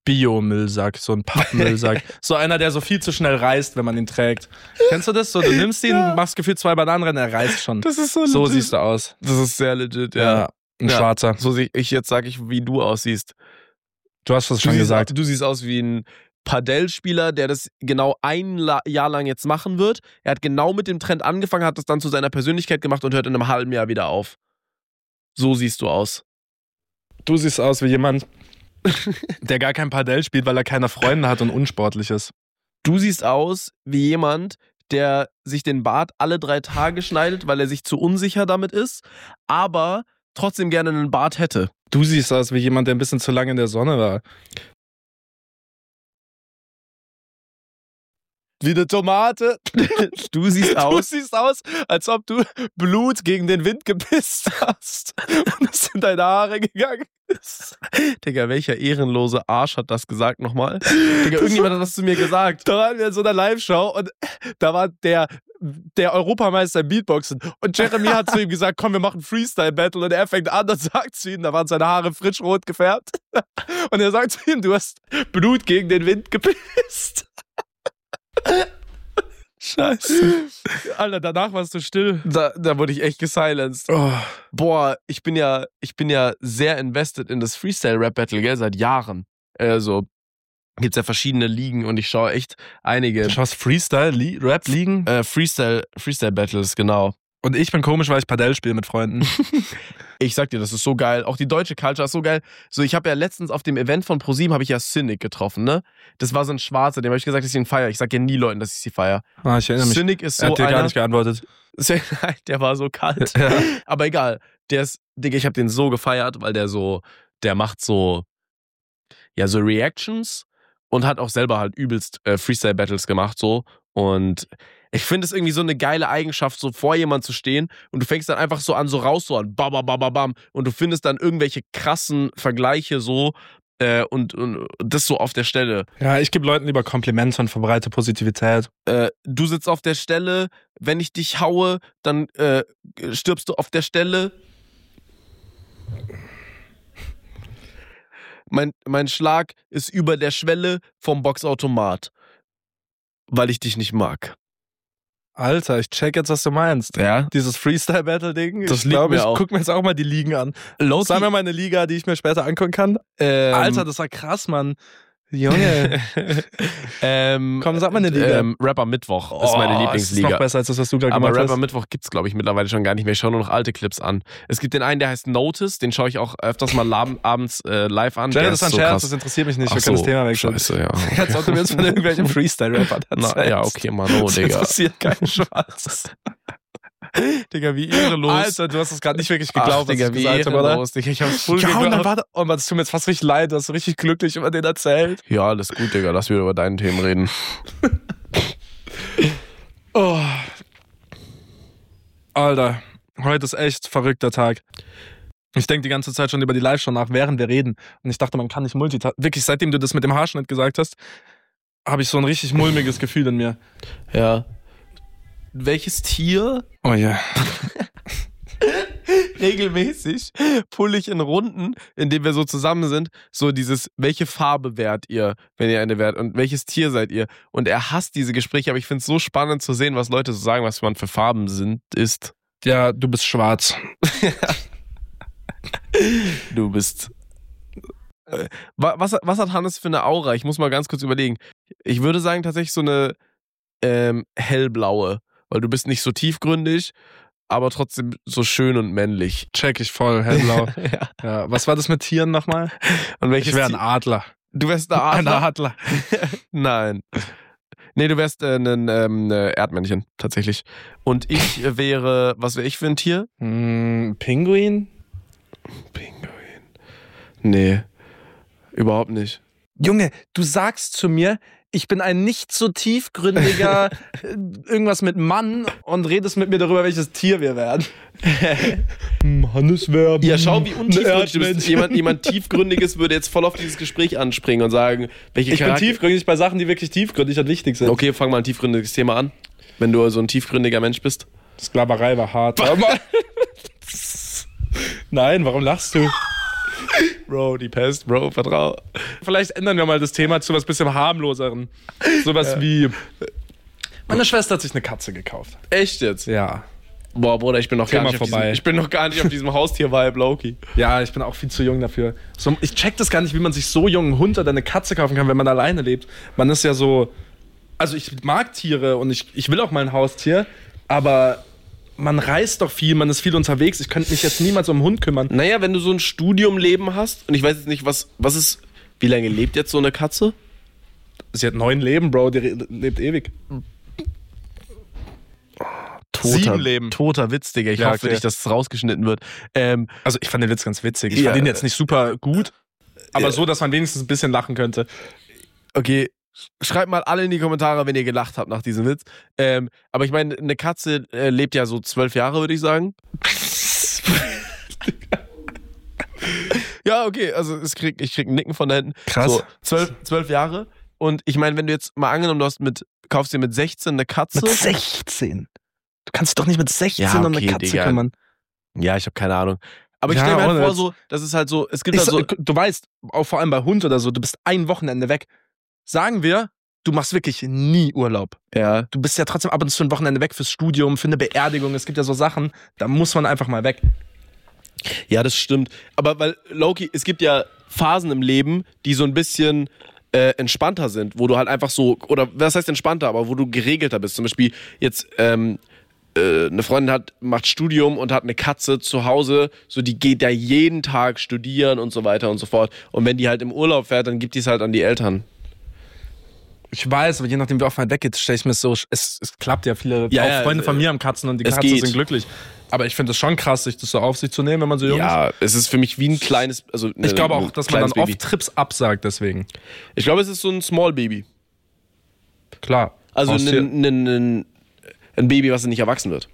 Biomüllsack, so ein Pappmüllsack. So einer, der so viel zu schnell reißt, wenn man ihn trägt. Kennst du das? So, du nimmst ihn, ja. machst gefühlt zwei Bananen rein, er reißt schon. Das ist so legit. So siehst du aus. Das ist sehr legit, ja. ja ein ja. Schwarzer. So sehe ich jetzt, sage ich, wie du aussiehst. Du hast das schon du gesagt. Siehst, du siehst aus wie ein Padel-Spieler, der das genau ein Jahr lang jetzt machen wird. Er hat genau mit dem Trend angefangen, hat das dann zu seiner Persönlichkeit gemacht und hört in einem halben Jahr wieder auf. So siehst du aus. Du siehst aus wie jemand, der gar kein Padel spielt, weil er keine Freunde hat und unsportlich ist. Du siehst aus wie jemand, der sich den Bart alle drei Tage schneidet, weil er sich zu unsicher damit ist, aber trotzdem gerne einen Bart hätte. Du siehst aus wie jemand, der ein bisschen zu lange in der Sonne war. Wie eine Tomate. Du siehst aus. Du siehst aus, als ob du Blut gegen den Wind gepisst hast und es in deine Haare gegangen ist. Digga, welcher ehrenlose Arsch hat das gesagt nochmal? Digga, irgendjemand hat das zu mir gesagt. Da waren wir in so einer Live-Show und da war der, der Europameister im Beatboxen und Jeremy hat zu ihm gesagt, komm, wir machen Freestyle-Battle und er fängt an und sagt zu ihm, da waren seine Haare frisch rot gefärbt und er sagt zu ihm, du hast Blut gegen den Wind gepisst. Scheiße. Alter, danach warst du still. Da, da wurde ich echt gesilenced. Oh. Boah, ich bin ja, ich bin ja sehr invested in das Freestyle-Rap-Battle, gell, seit Jahren. Also, gibt's ja verschiedene Ligen und ich schaue echt einige. Du schaust Freestyle-Rap-Ligen? Äh, Freestyle, Freestyle-Battles, genau. Und ich bin komisch, weil ich Padel spiele mit Freunden. Ich sag dir, das ist so geil. Auch die deutsche Culture ist so geil. So, ich habe ja letztens auf dem Event von ProSieben habe ich ja Cynic getroffen, ne? Das war so ein Schwarzer, dem habe ich gesagt, dass ich ihn feiere. Ich sag ja nie Leuten, dass ich sie feiere. Ah, ich erinnere mich. Cynic ist so er hat dir einer, gar nicht geantwortet. Der war so kalt. Ja. Aber egal. Der ist, Digga, ich habe den so gefeiert, weil der so, der macht so, ja, so Reactions und hat auch selber halt übelst äh, Freestyle-Battles gemacht, so. Und ich finde es irgendwie so eine geile Eigenschaft, so vor jemand zu stehen und du fängst dann einfach so an, so raus, so an, bam, bam, bam, bam, und du findest dann irgendwelche krassen Vergleiche so äh, und, und das so auf der Stelle. Ja, ich gebe Leuten lieber Komplimente und verbreite Positivität. Äh, du sitzt auf der Stelle, wenn ich dich haue, dann äh, stirbst du auf der Stelle. Mein, mein Schlag ist über der Schwelle vom Boxautomat, weil ich dich nicht mag. Alter, ich check jetzt, was du meinst. Ja? Dieses Freestyle-Battle-Ding. Das ich glaube, ich auch. guck mir jetzt auch mal die Ligen an. Low Sag mir mal eine Liga, die ich mir später angucken kann. Ähm, Alter, das war krass, Mann. Junge. ähm, Komm, sag mal eine Liga. Ähm, Rapper Mittwoch oh, ist meine Lieblingsliga. Das ist noch besser als das, was du gerade gemacht hast. Aber Rapper Mittwoch gibt's, glaube ich, mittlerweile schon gar nicht mehr. Ich schaue nur noch alte Clips an. Es gibt den einen, der heißt Notice, den schaue ich auch öfters mal lab- abends äh, live an. Jay, das ist ein so Scherz, krass. Das interessiert mich nicht. Ach wir können so, das Thema wechseln. Scheiße, ja. Okay. Jetzt sollte mir jetzt von irgendwelchen Freestyle-Rappern erzählen. Ja, okay, Mann, oh, Digga. Das interessiert keinen Schwarz. Digga, wie ehrenlos. Alter, du hast es gerade nicht wirklich geglaubt, Ach, Digga, was wie ich gesagt habe, oder? Digga, ich hab's voll ja, geglaubt. und dann war da, oh Mann, das tut mir jetzt fast richtig leid, du hast so richtig glücklich über den erzählt. Ja, alles gut, Digga, lass wieder über deine Themen reden. Oh. Alter, heute ist echt ein verrückter Tag. Ich denke die ganze Zeit schon über die Live-Show nach, während wir reden. Und ich dachte, man kann nicht multitasken. Wirklich, seitdem du das mit dem Haarschnitt gesagt hast, habe ich so ein richtig mulmiges Gefühl in mir. Ja. Welches Tier? Oh ja. Regelmäßig pulle ich in Runden, in denen wir so zusammen sind, so dieses, welche Farbe wärt ihr, wenn ihr eine wärt und welches Tier seid ihr? Und er hasst diese Gespräche, aber ich finde es so spannend zu sehen, was Leute so sagen, was man für Farben sind, ist. Ja, du bist schwarz. Du bist... Was, was hat Hannes für eine Aura? Ich muss mal ganz kurz überlegen. Ich würde sagen tatsächlich so eine ähm, hellblaue, weil du bist nicht so tiefgründig, aber trotzdem so schön und männlich. Check ich voll, hellblau. Ja. Ja, was war das mit Tieren nochmal? Und welches ich wäre ein Tier? Adler. Du wärst ein Adler? Ein Adler. Nein. Nee, du wärst äh, ein ähm, Erdmännchen, tatsächlich. Und ich wäre, was wäre ich für ein Tier? Mm, Pinguin? Pinguin. Nee, überhaupt nicht. Junge, du sagst zu mir, ich bin ein nicht so tiefgründiger irgendwas mit Mann und redest mit mir darüber, welches Tier wir werden. Mannesverben. Ja, schau, wie untiefgründig du bist. Jemand, jemand Tiefgründiges würde jetzt voll auf dieses Gespräch anspringen und sagen, welche Ich Charakter- bin tiefgründig bei Sachen, die wirklich tiefgründig und wichtig sind. Okay, fang mal ein tiefgründiges Thema an, wenn du so ein tiefgründiger Mensch bist. Sklaverei war hart. Nein, warum lachst du? Bro, die Pest, Bro, vertrau. Vielleicht ändern wir mal das Thema zu was bisschen harmloseren. Sowas ja. wie, meine Schwester hat sich eine Katze gekauft. Echt jetzt? Ja. Boah, Bruder, ich bin noch, gar nicht, vorbei. Auf diesem, ich bin noch gar nicht auf diesem Haustier-Vibe, Loki. Ja, ich bin auch viel zu jung dafür. So, ich check das gar nicht, wie man sich so jung einen Hund oder eine Katze kaufen kann, wenn man alleine lebt. Man ist ja so, also ich mag Tiere und ich, ich will auch mal ein Haustier, aber man reist doch viel, man ist viel unterwegs. Ich könnte mich jetzt niemals um einen Hund kümmern. Naja, wenn du so ein Studiumleben hast und ich weiß jetzt nicht, was, was ist, wie lange lebt jetzt so eine Katze? Sie hat neun Leben, Bro, die lebt ewig. Toter, Sieben Leben. Toter Witz, Digga. Ich ja, hoffe okay. nicht, dass es rausgeschnitten wird. Ähm, also ich fand den Witz ganz witzig. Ich ja, fand ihn jetzt nicht super gut, aber äh, so, dass man wenigstens ein bisschen lachen könnte. Okay, schreibt mal alle in die Kommentare, wenn ihr gelacht habt nach diesem Witz. Ähm, aber ich meine, eine Katze äh, lebt ja so zwölf Jahre, würde ich sagen. Ja, okay, also es krieg, ich krieg ein Nicken von da hinten. Krass. So, zwölf, zwölf Jahre. Und ich meine, wenn du jetzt mal angenommen, du hast mit, kaufst dir mit sechzehn eine Katze. Mit sechzehn? Du kannst dich doch nicht mit sechzehn ja, okay, um eine Katze Digga. kümmern. Ja, ich habe keine Ahnung. Aber ich Ja, stelle mir halt ohne vor, Witz. so, das ist halt so, es gibt Ich halt so. so, du weißt, auch vor allem bei Hund oder so, du bist ein Wochenende weg. Sagen wir, du machst wirklich nie Urlaub. Ja. Du bist ja trotzdem ab und zu ein Wochenende weg fürs Studium, für eine Beerdigung. Es gibt ja so Sachen, da muss man einfach mal weg. Ja, das stimmt. Aber weil, Loki, es gibt ja Phasen im Leben, die so ein bisschen äh, entspannter sind, wo du halt einfach so, oder was heißt entspannter, aber wo du geregelter bist. Zum Beispiel jetzt, ähm, äh, eine Freundin hat, macht Studium und hat eine Katze zu Hause, so die geht ja jeden Tag studieren und so weiter und so fort. Und wenn die halt im Urlaub fährt, dann gibt die es halt an die Eltern. Ich weiß, aber je nachdem, wie oft man weggeht, stelle ich mir so, es, es klappt ja, viele Ja, auch ja, Freunde äh, von mir haben Katzen und die es Katzen geht. sind glücklich. Aber ich finde es schon krass, sich das so auf sich zu nehmen, wenn man so jung ist. Ja, es ist für mich wie ein kleines, also eine, Ich glaube auch, ein dass man dann kleines Baby. oft Trips absagt deswegen. Ich glaube, es ist so ein Small Baby. Klar. Also Haustier. ein, ein, ein, ein Baby, was nicht erwachsen wird.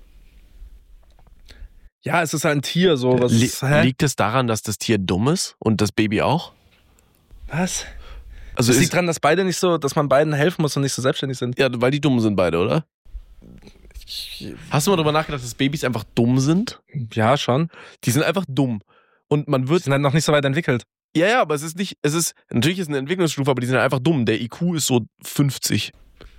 Ja, es ist halt ein Tier, so. Was Li- ist, hä? Liegt es daran, dass das Tier dumm ist und das Baby auch? Was? Also Es ist, liegt daran, dass beide nicht so, dass man beiden helfen muss und nicht so selbstständig sind. ja, weil die dumm sind beide, oder? Hast du mal darüber nachgedacht, dass Babys einfach dumm sind? Ja, schon. Die sind einfach dumm. Und man Die wird. sind halt noch nicht so weit entwickelt. Ja, ja, aber es ist nicht. Es ist. Natürlich ist es eine Entwicklungsstufe, aber die sind einfach dumm. Der I Q ist so fünfzig.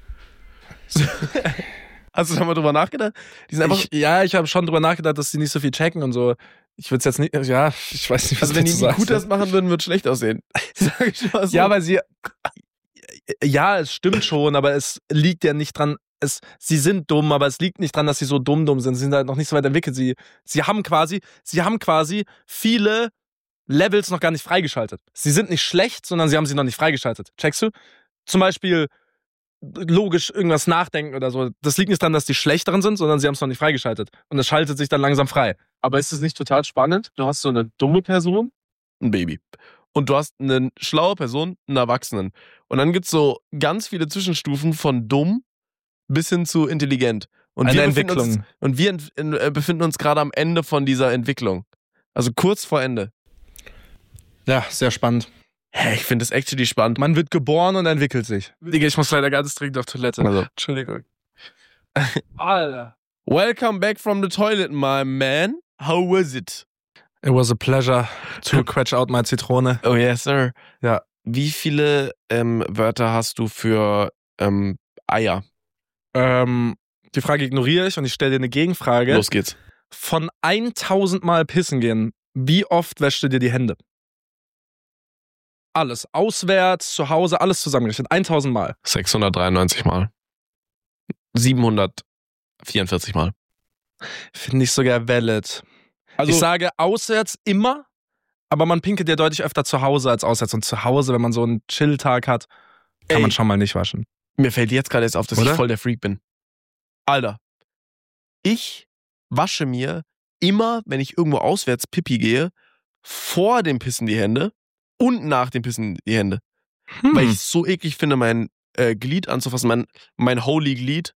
Hast du da mal drüber nachgedacht? Die sind einfach. Ich, ja, ich habe schon drüber nachgedacht, dass die nicht so viel checken und so. Ich würde es jetzt nicht, ja, ich weiß nicht, was also wenn die dazu einen sagen I Q-Test machen würden, würde es schlecht aussehen. Sag ich mal so. Ja, weil sie. Ja, es stimmt schon, aber es liegt ja nicht dran. Es, sie sind dumm, aber es liegt nicht dran, dass sie so dumm dumm sind. Sie sind halt noch nicht so weit entwickelt. Sie, sie haben quasi, sie haben quasi viele Levels noch gar nicht freigeschaltet. Sie sind nicht schlecht, sondern sie haben sie noch nicht freigeschaltet. Checkst du? Zum Beispiel logisch irgendwas nachdenken oder so. Das liegt nicht dran, dass die schlechteren sind, sondern sie haben es noch nicht freigeschaltet. Und es schaltet sich dann langsam frei. Aber ist es nicht total spannend? Du hast so eine dumme Person, ein Baby. Und du hast eine schlaue Person, einen Erwachsenen. Und dann gibt es so ganz viele Zwischenstufen von dumm bis hin zu intelligent. Und Eine wir befinden Entwicklung. Uns, und wir ent- in, äh, befinden uns gerade am Ende von dieser Entwicklung. Also kurz vor Ende. Ja, sehr spannend. Hä, ich finde das actually spannend. Man wird geboren und entwickelt sich. Digga, ich muss leider ganz dringend auf Toilette. Also. Entschuldigung. Alter. Welcome back from the toilet, my man. How was it? It was a pleasure to quetch out my Zitrone. Oh yes, sir. Ja. Wie viele ähm, Wörter hast du für ähm, Eier? Ähm, die Frage ignoriere ich und ich stelle dir eine Gegenfrage. Los geht's. Von tausend Mal pissen gehen, wie oft wäschst du dir die Hände? Alles. Auswärts, zu Hause, alles zusammengerechnet. tausend Mal. sechshundertdreiundneunzig Mal. siebenhundertvierundvierzig Mal. Finde ich sogar valid. Also, ich sage auswärts immer, aber man pinkelt ja deutlich öfter zu Hause als auswärts. Und zu Hause, wenn man so einen Chill-Tag hat, kann Ey. man schon mal nicht waschen. mir fällt jetzt gerade erst auf, dass Oder? ich voll der Freak bin. Alter, ich wasche mir immer, wenn ich irgendwo auswärts Pipi gehe, vor dem Pissen die Hände und nach dem Pissen die Hände. Hm. Weil ich es so eklig finde, mein äh, Glied anzufassen, mein, mein Holy Glied.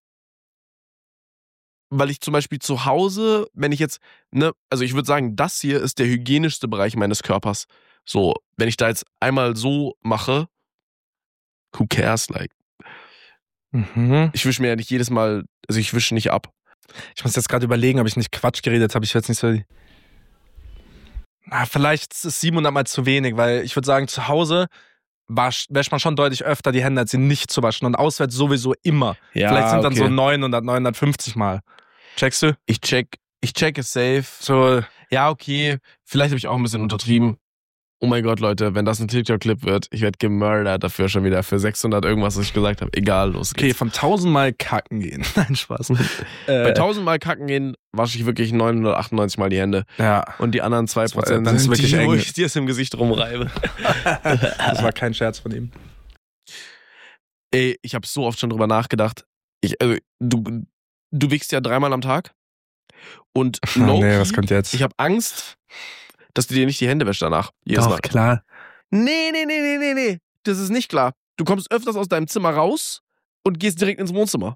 Weil ich zum Beispiel zu Hause, wenn ich jetzt, ne, also ich würde sagen, das hier ist der hygienischste Bereich meines Körpers. So, wenn ich da jetzt einmal so mache, who cares, like. Mhm. Ich wische mir ja nicht jedes Mal, also ich wische nicht ab. Ich muss jetzt gerade überlegen, ob ich nicht Quatsch geredet habe. Ich werde jetzt nicht so. Na, vielleicht ist es siebenhundert Mal zu wenig, weil ich würde sagen, zu Hause wasch, wäscht man schon deutlich öfter die Hände, als sie nicht zu waschen. Und auswärts sowieso immer. Ja, vielleicht sind dann okay. so neunhundert, neunhundertfünfzig Mal. Checkst du? Ich check, ich check es safe. So, Ja, okay. Vielleicht habe ich auch ein bisschen untertrieben. Oh mein Gott, Leute, wenn das ein TikTok-Clip wird, ich werde gemurdert dafür schon wieder für sechshundert irgendwas, was ich gesagt habe. Egal, los geht's. okay, von tausend Mal kacken gehen. Nein, Spaß. Bei äh, tausend Mal kacken gehen, wasche ich wirklich neunhundertachtundneunzig Mal die Hände. ja, Und die anderen zwei Prozent Das ist sind wirklich die, wo eng. ich dir es im Gesicht rumreibe. das war kein Scherz von ihm. Ey, ich habe so oft schon drüber nachgedacht. Ich, also, du, du wichst ja dreimal am Tag. Und Oh, low-key, nee, was kommt jetzt? ich habe Angst, dass du dir nicht die Hände wäschst danach. Jedes Doch, Mal. klar. Nee, nee, nee, nee, nee, nee. Das ist nicht klar. Du kommst öfters aus deinem Zimmer raus und gehst direkt ins Wohnzimmer.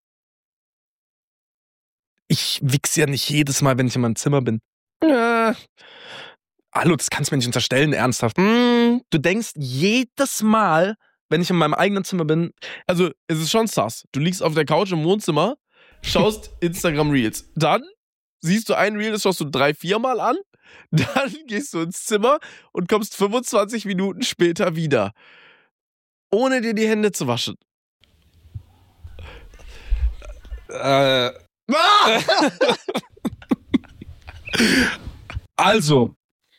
Ich wichse ja nicht jedes Mal, wenn ich in meinem Zimmer bin. Ja. Hallo, das kannst du mir nicht unterstellen, ernsthaft. Mm, Du denkst jedes Mal, wenn ich in meinem eigenen Zimmer bin, also, es ist schon sass. Du liegst auf der Couch im Wohnzimmer, schaust Instagram Reels. Dann siehst du ein Reel, das schaust du drei, vier Mal an. Dann gehst du ins Zimmer und kommst fünfundzwanzig Minuten später wieder. Ohne dir die Hände zu waschen. äh, Ah! also,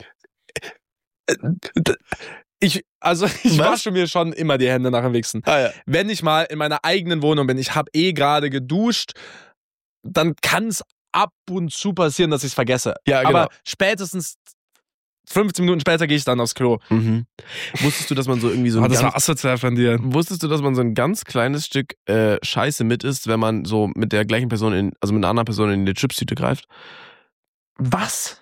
ich, also ich Was? wasche mir schon immer die Hände nach dem Wichsen. Ah, ja. Wenn ich mal in meiner eigenen Wohnung bin, ich habe eh gerade geduscht, dann kann es ab und zu passieren, dass ich es vergesse. Ja, genau. Aber spätestens fünfzehn Minuten später gehe ich dann aufs Klo. Mhm. Wusstest du, dass man so irgendwie so ein Oh, das ganz, war asozial von dir. wusstest du, dass man so ein ganz kleines Stück äh, Scheiße mit isst, wenn man so mit der gleichen Person, in, also mit einer anderen Person in die Chipstüte greift? Was?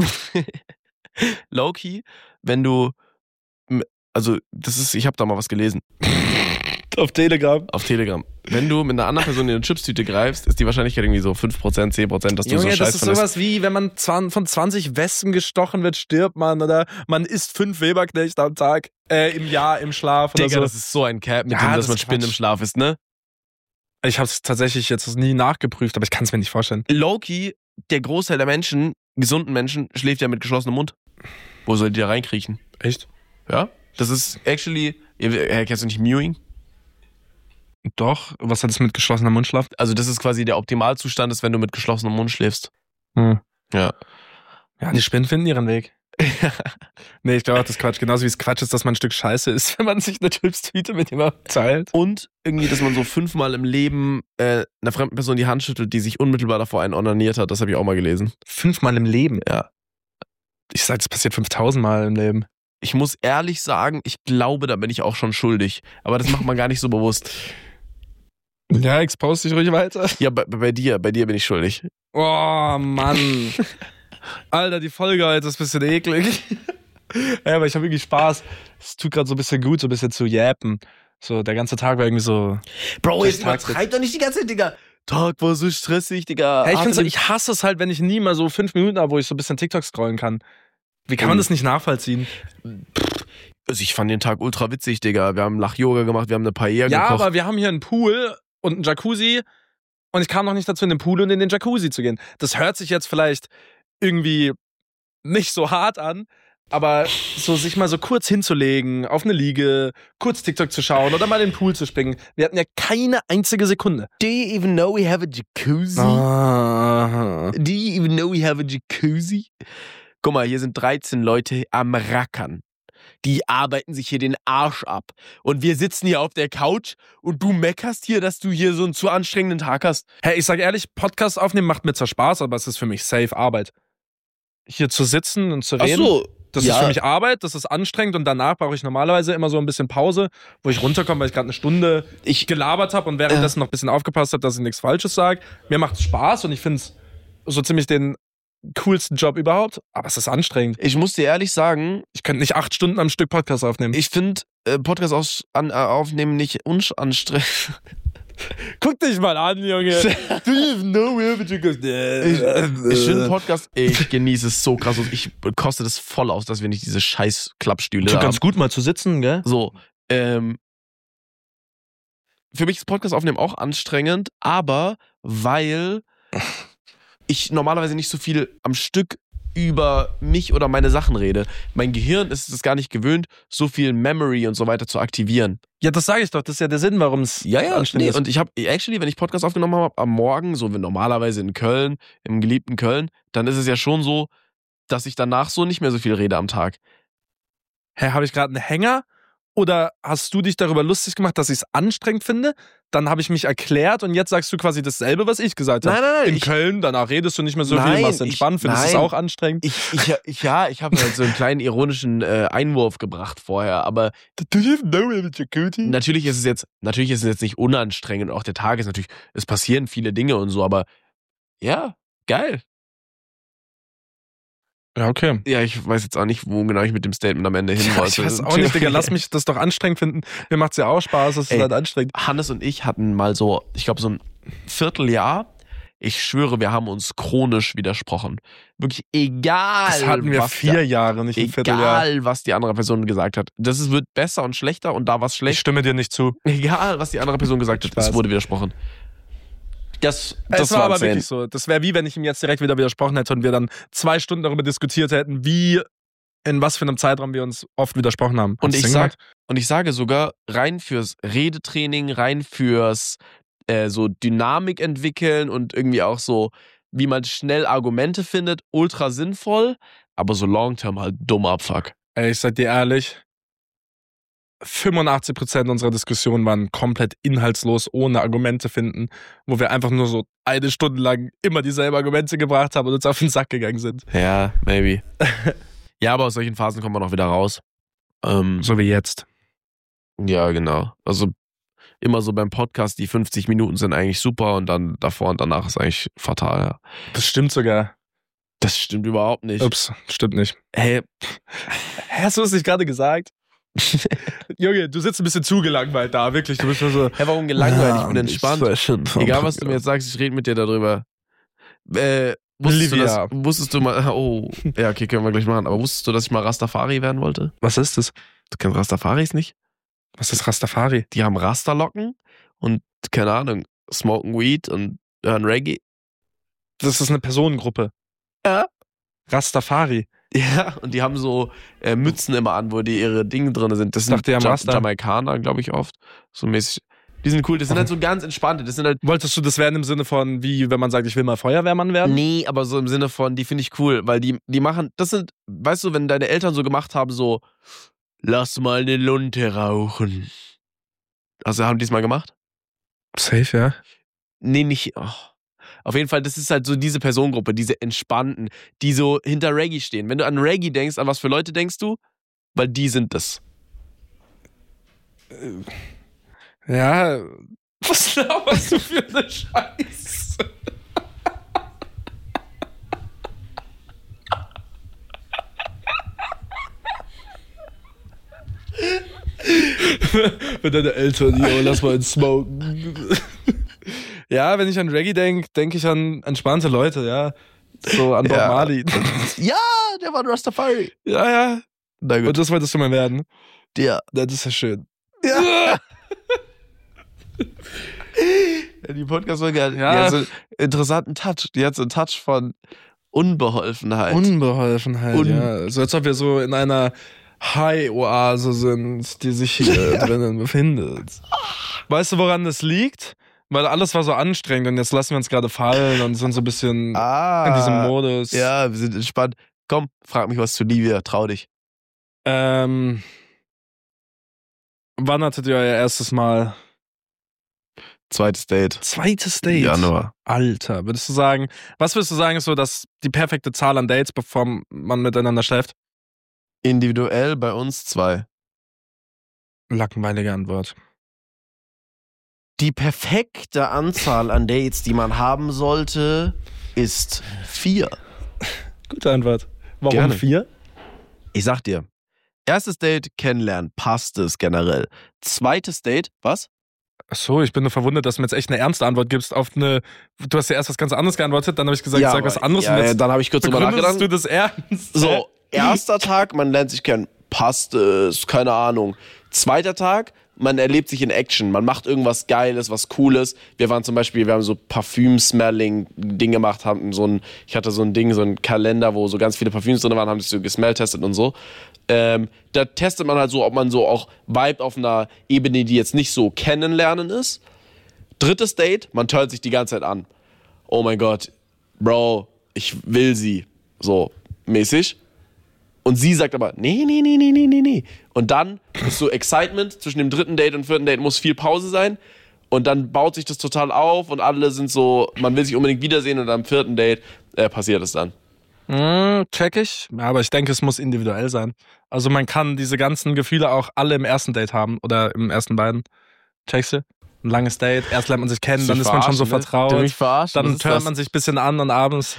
Low-key, wenn du, also das ist, ich habe da mal was gelesen Auf Telegram. auf Telegram. Wenn du mit einer anderen Person in eine Chipstüte greifst, ist die Wahrscheinlichkeit irgendwie so fünf Prozent, zehn Prozent, dass du Junge, so das Scheiß ist von isst. sowas wie, wenn man zwan- von zwanzig Wespen gestochen wird, stirbt man, oder man isst fünf Weberknechte am Tag, äh, im Jahr, im Schlaf oder Digga, so. das ist so ein Cap, mit Ja, dem, das dass man ist Spinnen Quatsch. im Schlaf ist, ne? Ich habe es tatsächlich jetzt nie nachgeprüft, aber ich kann es mir nicht vorstellen. Low-key, der Großteil der Menschen, gesunden Menschen, schläft ja mit geschlossenem Mund. Wo soll die da reinkriechen? Echt? Ja? Das ist actually, äh, kennst du nicht Mewing? Doch, was hat es mit geschlossener Mundschlaf? Also das ist quasi der Optimalzustand, ist, wenn du mit geschlossenem Mund schläfst. Hm. Ja. Ja, die Spinnen finden ihren Weg. Nee, ich glaube auch, das ist Quatsch. Genauso wie es Quatsch ist, dass man ein Stück Scheiße ist, wenn man sich eine Chipstüte mit jemandem teilt. Und irgendwie, dass man so fünfmal im Leben äh, einer fremden Person die Hand schüttelt, die sich unmittelbar davor einen onaniert hat. Das habe ich auch mal gelesen. Fünfmal im Leben. Ja. Ich sag, das passiert fünftausend Mal im Leben. Ich muss ehrlich sagen, ich glaube, da bin ich auch schon schuldig. Aber das macht man gar nicht so bewusst. Ja, expose dich ruhig weiter. Ja, bei, bei dir, bei dir bin ich schuldig. Oh, Mann. Alter, die Folge heute ist ein bisschen eklig. Ja, aber ich habe irgendwie Spaß. Es tut gerade so ein bisschen gut, so ein bisschen zu jappen. So, der ganze Tag war irgendwie so... Bro, jetzt übertreib doch nicht die ganze Zeit, Digga. Tag war so stressig, Digga. Hey, ich, Harte find's so, Leben- ich hasse es halt, wenn ich nie mal so fünf Minuten habe, wo ich so ein bisschen TikTok scrollen kann. Wie kann man Mhm. das nicht nachvollziehen? Also ich fand den Tag ultra witzig, Digga. Wir haben Lach-Yoga gemacht, wir haben eine Paella Ja, gekocht. aber wir haben hier einen Pool und einen Jacuzzi und ich kam noch nicht dazu, in den Pool und in den Jacuzzi zu gehen. Das hört sich jetzt vielleicht irgendwie nicht so hart an, aber so sich mal so kurz hinzulegen, auf eine Liege, kurz TikTok zu schauen oder mal in den Pool zu springen. Wir hatten ja keine einzige Sekunde. Do you even know we have a jacuzzi? Ah. Do you even know we have a jacuzzi? Guck mal, hier sind dreizehn Leute am Rackern. Die arbeiten sich hier den Arsch ab. Und wir sitzen hier auf der Couch und du meckerst hier, dass du hier so einen zu anstrengenden Tag hast. Hey, ich sag ehrlich, Podcast aufnehmen macht mir zwar Spaß, aber es ist für mich safe Arbeit. Hier zu sitzen und zu reden, das ja. ist für mich Arbeit, das ist anstrengend und danach brauche ich normalerweise immer so ein bisschen Pause, wo ich runterkomme, weil ich gerade eine Stunde Ich- gelabert habe und währenddessen noch ein bisschen aufgepasst habe, dass ich nichts Falsches sage. Mir macht es Spaß und ich finde es so ziemlich den coolsten Job überhaupt, aber es ist anstrengend. Ich muss dir ehrlich sagen, Ich könnte nicht acht Stunden am Stück Podcast aufnehmen. ich finde äh, Podcast aus, an, äh, aufnehmen nicht unanstrengend. Guck dich mal an, Junge. Do you even know where you go? Ich, ich finde Podcast, ich genieße es so krass. Ich koste das voll aus, dass wir nicht diese scheiß Klappstühle Tut haben. ganz gut mal zu sitzen, gell? So, ähm, für mich ist Podcast aufnehmen auch anstrengend, aber weil ich normalerweise nicht so viel am Stück über mich oder meine Sachen rede. Mein Gehirn ist es gar nicht gewöhnt, so viel Memory und so weiter zu aktivieren. Ja, das sage ich doch. Das ist ja der Sinn, warum es Ja, ja, anstrengend nee, ist. und ich habe, actually, wenn ich Podcast aufgenommen habe, am Morgen, so wie normalerweise in Köln, im geliebten Köln, dann ist es ja schon so, dass ich danach so nicht mehr so viel rede am Tag. Hä, habe ich gerade einen Hänger? Oder hast du dich darüber lustig gemacht, dass ich es anstrengend finde? Dann habe ich mich erklärt und jetzt sagst du quasi dasselbe, was ich gesagt habe. Nein, nein, nein. In ich, Köln, danach redest du nicht mehr so Nein, viel, machst ich- entspannt, findest es nein. auch anstrengend. ich, ich, ich, ja, ich habe halt so einen kleinen ironischen äh, Einwurf gebracht vorher, aber Do you know with Jacuzzi? natürlich ist es jetzt, natürlich ist es jetzt nicht unanstrengend und auch der Tag ist natürlich, es passieren viele Dinge und so, aber ja, geil. Ja, okay. Ja, ich weiß jetzt auch nicht, wo genau ich mit dem Statement am Ende hin Ja, wollte. ich weiß auch nicht, Digga, lass mich das doch anstrengend finden. Mir macht's ja auch Spaß, es ist Ey. halt anstrengend. Hannes und ich hatten mal so, ich glaube, so ein Vierteljahr. Ich schwöre, wir haben uns chronisch widersprochen. Wirklich egal. Das hatten wir was vier der, Jahre, nicht ein Vierteljahr. Egal, was die andere Person gesagt hat. Das ist, wird besser und schlechter und da war es Ich schlecht. stimme dir nicht zu. Egal, was die andere Person gesagt hat, Spaß. es wurde widersprochen. Das, das Es war aber zehn. wirklich so. Das wäre wie, wenn ich ihm jetzt direkt wieder widersprochen hätte und wir dann zwei Stunden darüber diskutiert hätten, wie, in was für einem Zeitraum wir uns oft widersprochen haben. Und Hast ich, du sag, gemacht? und ich sage sogar, rein fürs Redetraining, rein fürs äh, so Dynamik entwickeln und irgendwie auch so, wie man schnell Argumente findet, ultra sinnvoll, aber so long-term halt dumm Abfuck. Ey, ich sag dir ehrlich, fünfundachtzig Prozent unserer Diskussionen waren komplett inhaltslos, ohne Argumente finden, wo wir einfach nur so eine Stunde lang immer dieselben Argumente gebracht haben und uns auf den Sack gegangen sind. Ja, maybe. Ja, aber aus solchen Phasen kommt man auch wieder raus. Ähm, So wie jetzt. ja, genau. Also immer so beim Podcast, die fünfzig Minuten sind eigentlich super und dann davor und danach ist eigentlich fatal. Ja. Das stimmt sogar. Das stimmt überhaupt nicht. Ups, stimmt nicht. Hey, Hä, hast du es nicht gerade gesagt? Junge, du sitzt ein bisschen zu gelangweilt da, wirklich. Du bist nur so. hey, warum gelangweilt? Ich bin entspannt. Schon Egal, was du mir jetzt sagst, ich rede mit dir darüber. Äh, wusstest, du, Livia. dass, wusstest du mal, oh, ja, okay, können wir gleich machen, aber wusstest du, dass ich mal Rastafari werden wollte? Was ist das? Du kennst Rastafaris nicht? Was ist Rastafari? Die haben Rasterlocken und, keine Ahnung, smoken Weed und hören Reggae. Das ist eine Personengruppe. Ja. Rastafari. Ja, und die haben so äh, Mützen immer an, wo die ihre Dinge drin sind. Das Ich sind dachte, die haben Ja- Rasta. Jamaikaner, glaube ich, oft. So mäßig. Die sind cool, das sind halt so ganz entspannte. Das sind halt, Wolltest du das werden im Sinne von, wie wenn man sagt, ich will mal Feuerwehrmann werden? nee, aber so im Sinne von, die finde ich cool, weil die, die machen, das sind, weißt du, wenn deine Eltern so gemacht haben, so, lass mal eine Lunte rauchen. Also haben die es mal gemacht? Safe, ja. Nee, nicht. Oh. Auf jeden Fall, das ist halt so diese Personengruppe, diese Entspannten, die so hinter Reggae stehen. Wenn du an Reggae denkst, an was für Leute denkst du? Weil die sind das. Ja. Was laberst du für eine Scheiße? Mit deine Eltern, yo, lass mal ins Smoken. Ja, wenn ich an Reggae denke, denke ich an entspannte Leute, ja. So an Bob Ja. Marley. Ja, der war ein Rastafari. Ja, ja. Na Und gut. das wolltest du mal werden. Ja. Das ist ja schön. Ja. Ja, die Podcast-Folge hat, Ja. die hat so einen interessanten Touch. Die hat so einen Touch von Unbeholfenheit. Unbeholfenheit, Un- ja. So als ob wir so in einer High-Oase sind, die sich hier drinnen befindet. Weißt du, woran das liegt? Weil alles war so anstrengend und jetzt lassen wir uns gerade fallen und sind so ein bisschen ah. in diesem Modus. Ja, wir sind entspannt. Komm, frag mich was zu Livia. Trau dich. Ähm, wann hattet ihr euer erstes Mal? Zweites Date. Zweites Date? Januar. Alter, würdest du sagen, was würdest du sagen, ist so dass die perfekte Zahl an Dates, bevor man miteinander schläft? Individuell bei uns zwei. Langweilige Antwort. Die perfekte Anzahl an Dates, die man haben sollte, ist vier. Gute Antwort. Warum Gerne. vier? Ich sag dir. Erstes Date, kennenlernen, passt es generell. Zweites Date, was? Achso, ich bin nur verwundert, dass du mir jetzt echt eine ernste Antwort gibst auf eine. Du hast ja erst was ganz anderes geantwortet, dann habe ich gesagt, ich sag was anderes. Ja, und ja, jetzt dann habe ich kurz drüber begründest nachgedacht. du das ernst? So, erster Tag, man lernt sich kennen, passt es, keine Ahnung. Zweiter Tag, man erlebt sich in Action. Man macht irgendwas Geiles, was Cooles. Wir waren zum Beispiel, wir haben so Parfüm-Smelling-Ding gemacht, haben so ein, ich hatte so ein Ding, so ein Kalender, wo so ganz viele Parfüms drin waren, haben das so gesmell-testet und so. Ähm, da testet man halt so, ob man so auch vibe auf einer Ebene, die jetzt nicht so kennenlernen ist. Drittes Date, man turnt sich die ganze Zeit an. Oh mein Gott, Bro, ich will sie. So, mäßig. Und sie sagt aber, nee, nee, nee, nee, nee, nee, nee. Und dann ist so Excitement, zwischen dem dritten Date und vierten Date muss viel Pause sein. Und dann baut sich das total auf und alle sind so, man will sich unbedingt wiedersehen und am vierten Date äh, passiert es dann. Mm, check ich. Ja, aber ich denke, es muss individuell sein. Also man kann diese ganzen Gefühle auch alle im ersten Date haben oder im ersten beiden. Checkst du? Ein langes Date, erst lernt man sich kennen, dann ist man schon so ne? vertraut. Du mich verarschen? Dann Was ist hört das? man sich ein bisschen an und abends.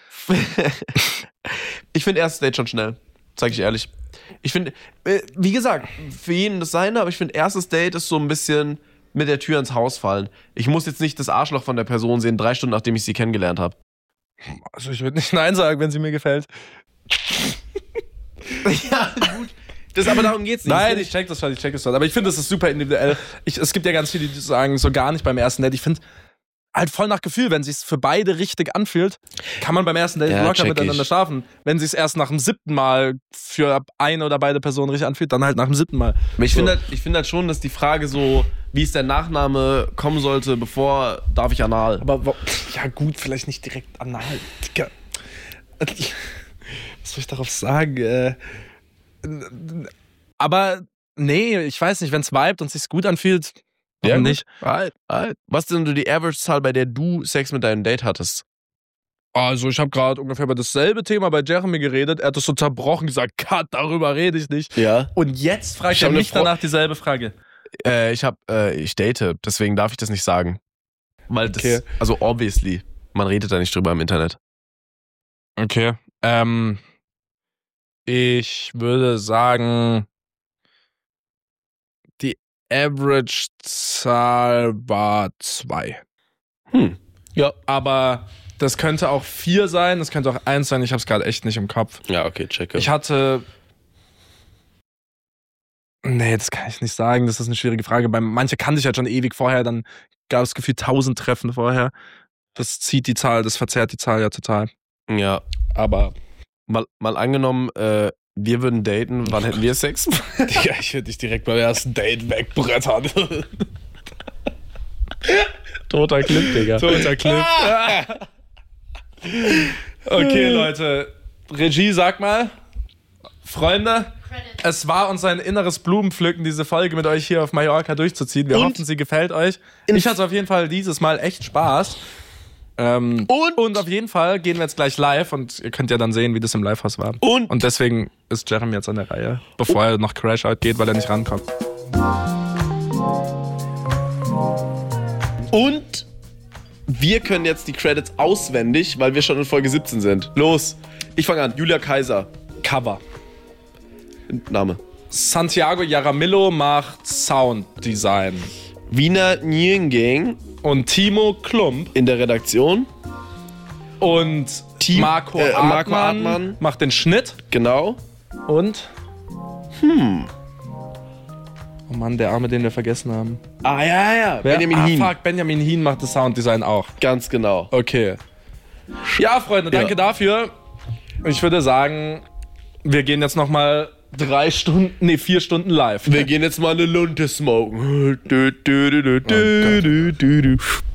Ich finde erstes Date schon schnell, sag ich ehrlich. Ich finde, äh, wie gesagt, für jeden das seine, aber ich finde erstes Date ist so ein bisschen mit der Tür ins Haus fallen. Ich muss jetzt nicht das Arschloch von der Person sehen, drei Stunden nachdem ich sie kennengelernt habe. Also ich würde nicht Nein sagen, wenn sie mir gefällt. Ja, gut. Das, aber darum geht's nicht. Nein, ich check das schon, ich check das schon. Aber ich finde, das ist super individuell. Ich, es gibt ja ganz viele, die sagen, so gar nicht beim ersten Date. Ich finde halt voll nach Gefühl, wenn sich's für beide richtig anfühlt, kann man beim ersten Date Ja, locker check miteinander ich. schlafen. Wenn sich's erst nach dem siebten Mal für eine oder beide Personen richtig anfühlt, dann halt nach dem siebten Mal. Aber ich So. finde halt, ich finde halt schon, dass die Frage so, wie ist der Nachname, kommen sollte, bevor darf ich anal. Aber wo- ja gut, vielleicht nicht direkt anal. Digga. Was soll ich darauf sagen? Äh, aber nee, ich weiß nicht, wenn es vibet und sich gut anfühlt, warum gut. nicht? Alt, alt. Was ist denn so die Average-Zahl, bei der du Sex mit deinem Date hattest? Also ich habe gerade ungefähr über dasselbe Thema bei Jeremy geredet. Er hat das so zerbrochen gesagt, Cut, darüber rede ich nicht. Ja. Und jetzt fragt Ich er hab ne mich Fro- danach dieselbe Frage. Äh, ich hab, äh, ich date, deswegen darf ich das nicht sagen. Weil das, Okay. also obviously, man redet da nicht drüber im Internet. Okay. Ähm, ich würde sagen, die Average-Zahl war zwei. Hm. Ja. Aber das könnte auch vier sein, das könnte auch eins sein. Ich habe es gerade echt nicht im Kopf. Ja, okay, checke. Ich hatte... Nee, das kann ich nicht sagen. Das ist eine schwierige Frage. Bei manche kannte ich halt schon ewig vorher, dann gab es gefühlt tausend Treffen vorher. Das zieht die Zahl, das verzerrt die Zahl ja total. Ja. Aber Mal, mal angenommen, äh, wir würden daten, wann hätten wir Sex? Digga, ich würde dich direkt beim ersten Date wegbrettern. Toter Clip, Digga. Toter Clip. Okay, Leute. Regie, sag mal. Freunde, es war uns ein inneres Blumenpflücken, diese Folge mit euch hier auf Mallorca durchzuziehen. Wir Und- hoffen, sie gefällt euch. Ich hatte auf jeden Fall dieses Mal echt Spaß. Ähm, Und- und auf jeden Fall gehen wir jetzt gleich live und ihr könnt ja dann sehen, wie das im Livehaus war. Und- und deswegen ist Jeremy jetzt an der Reihe, bevor er noch Crash-Out geht, weil er nicht rankommt. Und wir können jetzt die Credits auswendig, weil wir schon in Folge siebzehn sind. Los, ich fange an. Julia Kaiser. Cover. Name. Santiago Jaramillo macht Sounddesign. Wiener Nyingeng Und Timo Klump in der Redaktion. und Team- Marco, äh, Artmann Marco Artmann. macht den Schnitt. Genau. Und? Hm. Oh Mann, der Arme, den wir vergessen haben. Ah, ja, ja. Wer? Benjamin ah, Hien. fuck, Benjamin Hien macht das Sounddesign auch. Ganz genau. Okay. Ja, Freunde, danke Ja. dafür. Ich würde sagen, wir gehen jetzt nochmal drei Stunden, nee, vier Stunden live. Wir gehen jetzt mal eine Lunte smoken. Du, du, du, du, du, du, du, du.